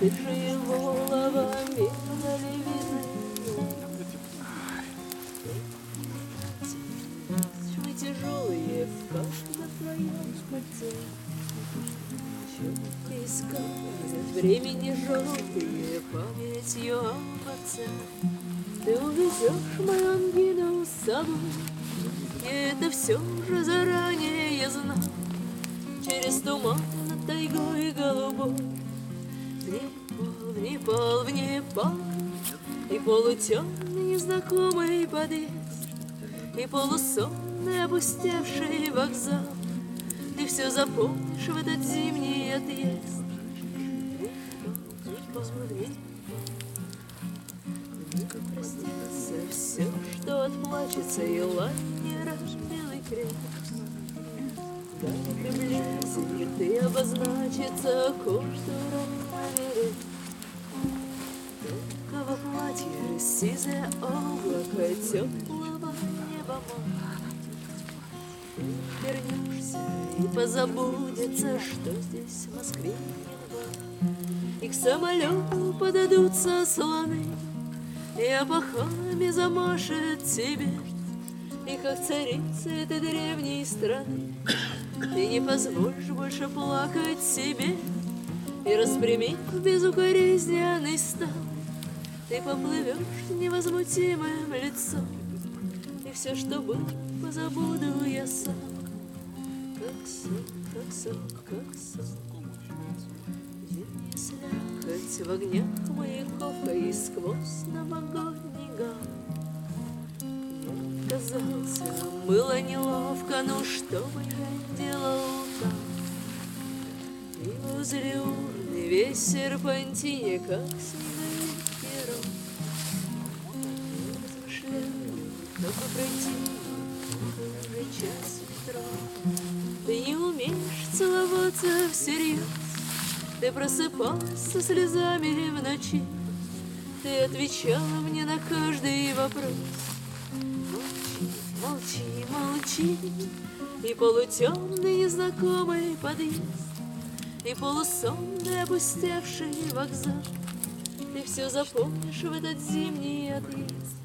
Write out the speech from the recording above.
Застывшие головами наливины. Мы тяжелые в каждом твоем пальце. Чё искать времени желтые памятью об отце. Ты увезешь мою ангину с собой, и это все же заранее я знал. Через туман над тайгой голубой, в Непал, в Непал, и полутемный незнакомый подъезд, и полусонный опустевший вокзал. Ты все запомнишь в этот зимний отъезд. Простится все, что отплачется, и лайнер белый крест. Как приблизит, ты обозначится курсором наверх. Только во платье сизое облако теплого неба мать. Ты вернешься и позабудется, что здесь в Москве январь. И к самолету подадутся слоны, и опахалами замашет тебе. И как царица этой древней страны ты не позволишь больше плакать себе. И распрямив безукоризненный стан, ты поплывешь невозмутимым лицом. И все, что было, позабуду я сам. Как сон, как сон, как сон. Зимняя слякоть в огнях маяков, и сквозь новогодний гам. Я казался, было неловко, ну что бы я делал там? И возле урны весь серпантине, как снеговик пером. Я размышляю, как бы пройти уже час утра. Ты не умеешь целоваться всерьез, ты просыпалась со слезами в ночи. Ты отвечала мне на каждый вопрос. Молчи, молчи, молчи. И полутемный незнакомый подъезд, и полусонный опустевший вокзал. Ты все запомнишь в этот зимний отъезд.